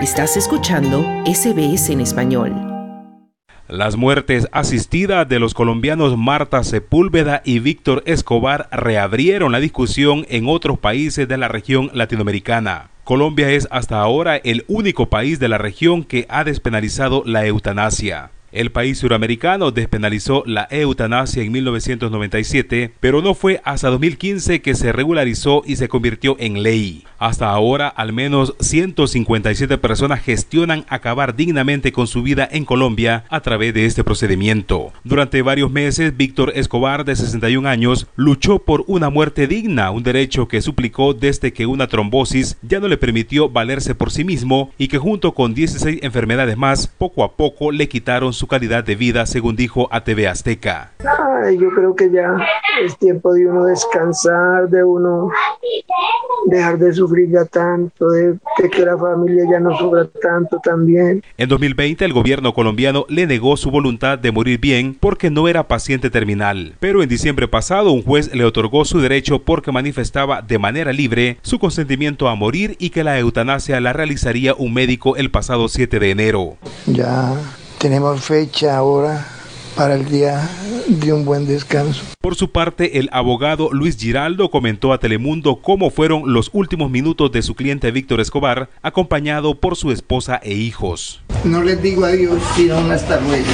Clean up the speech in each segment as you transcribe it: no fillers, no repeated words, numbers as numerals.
Estás escuchando SBS en español. Las muertes asistidas de los colombianos Marta Sepúlveda y Víctor Escobar reabrieron la discusión en otros países de la región latinoamericana. Colombia es hasta ahora el único país de la región que ha despenalizado la eutanasia. El país suramericano despenalizó la eutanasia en 1997, pero no fue hasta 2015 que se regularizó y se convirtió en ley. Hasta ahora, al menos 157 personas gestionan acabar dignamente con su vida en Colombia a través de este procedimiento. Durante varios meses, Víctor Escobar, de 61 años, luchó por una muerte digna, un derecho que suplicó desde que una trombosis ya no le permitió valerse por sí mismo y que junto con 16 enfermedades más, poco a poco le quitaron su calidad de vida, según dijo a TV Azteca. Yo creo que ya es tiempo de uno descansar, de uno dejar de sufrir ya tanto, de que la familia ya no sufra tanto también. En 2020 el gobierno colombiano le negó su voluntad de morir bien porque no era paciente terminal, pero en diciembre pasado un juez le otorgó su derecho porque manifestaba de manera libre su consentimiento a morir y que la eutanasia la realizaría un médico el pasado 7 de enero. Ya tenemos fecha ahora para el día de un buen descanso. Por su parte, el abogado Luis Giraldo comentó a Telemundo cómo fueron los últimos minutos de su cliente Víctor Escobar, acompañado por su esposa e hijos. No les digo adiós, sino un hasta luego.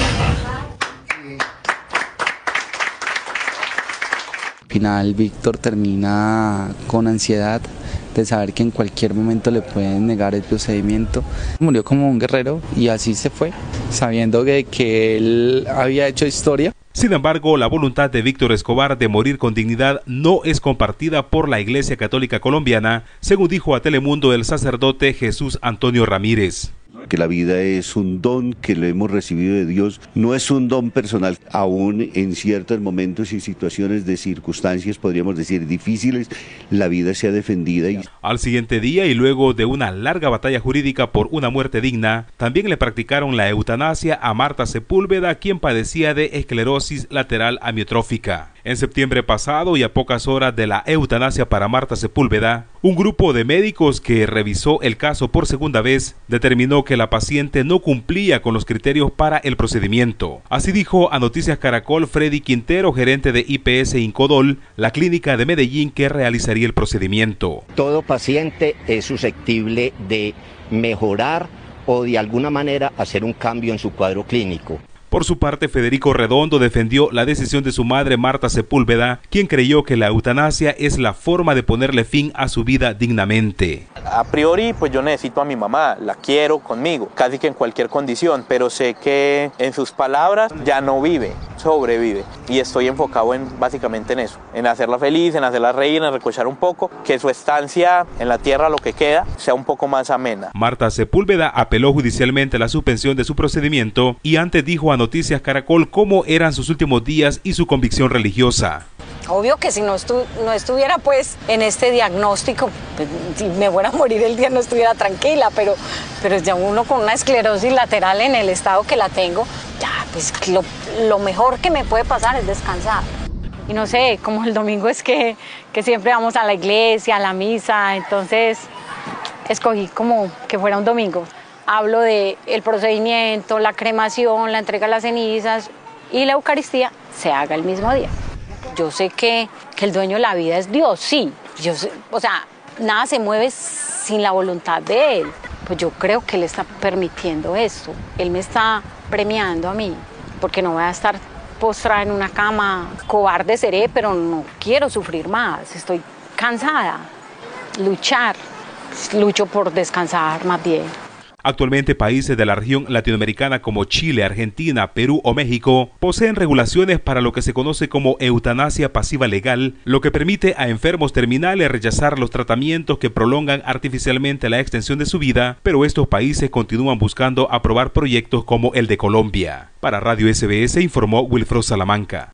Al final, Víctor termina con ansiedad de saber que en cualquier momento le pueden negar el procedimiento. Murió como un guerrero y así se fue, sabiendo que él había hecho historia. Sin embargo, la voluntad de Víctor Escobar de morir con dignidad no es compartida por la Iglesia Católica Colombiana, según dijo a Telemundo el sacerdote Jesús Antonio Ramírez. Que la vida es un don que lo hemos recibido de Dios, no es un don personal. Aún en ciertos momentos y situaciones de circunstancias, podríamos decir, difíciles, la vida sea defendida. Al siguiente día y luego de una larga batalla jurídica por una muerte digna, también le practicaron la eutanasia a Marta Sepúlveda, quien padecía de esclerosis lateral amiotrófica. En septiembre pasado y a pocas horas de la eutanasia para Marta Sepúlveda, un grupo de médicos que revisó el caso por segunda vez determinó que la paciente no cumplía con los criterios para el procedimiento. Así dijo a Noticias Caracol Freddy Quintero, gerente de IPS Incodol, la clínica de Medellín que realizaría el procedimiento. Todo paciente es susceptible de mejorar o de alguna manera hacer un cambio en su cuadro clínico. Por su parte, Federico Redondo defendió la decisión de su madre Marta Sepúlveda, quien creyó que la eutanasia es la forma de ponerle fin a su vida dignamente. A priori, pues yo necesito a mi mamá, la quiero conmigo, casi que en cualquier condición, pero sé que en sus palabras ya no vive, sobrevive. Y estoy enfocado básicamente en eso, en hacerla feliz, en hacerla reír, en recochar un poco, que su estancia en la tierra, lo que queda, sea un poco más amena. Marta Sepúlveda apeló judicialmente la suspensión de su procedimiento y antes dijo a Noticias Caracol cómo eran sus últimos días y su convicción religiosa. Obvio que si no estuviera pues en este diagnóstico, pues, si me fuera a morir el día no estuviera tranquila, pero ya uno con una esclerosis lateral en el estado que la tengo, ya pues lo mejor que me puede pasar es descansar. Y no sé, como el domingo es que siempre vamos a la iglesia, a la misa, entonces escogí como que fuera un domingo. Hablo de el procedimiento, la cremación, la entrega de las cenizas y la Eucaristía se haga el mismo día. Yo sé que el dueño de la vida es Dios, sí. Yo sé, o sea, nada se mueve sin la voluntad de Él. Pues yo creo que Él está permitiendo esto. Él me está premiando a mí, porque no voy a estar postrada en una cama. Cobarde seré, pero no quiero sufrir más. Estoy cansada. Lucho por descansar más bien. Actualmente países de la región latinoamericana como Chile, Argentina, Perú o México poseen regulaciones para lo que se conoce como eutanasia pasiva legal, lo que permite a enfermos terminales rechazar los tratamientos que prolongan artificialmente la extensión de su vida, pero estos países continúan buscando aprobar proyectos como el de Colombia. Para Radio SBS informó Wilfredo Salamanca.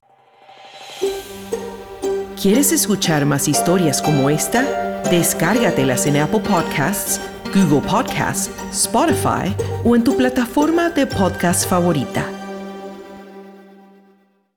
¿Quieres escuchar más historias como esta? Descárgatelas en Apple Podcasts, Google Podcasts, Spotify o en tu plataforma de podcast favorita.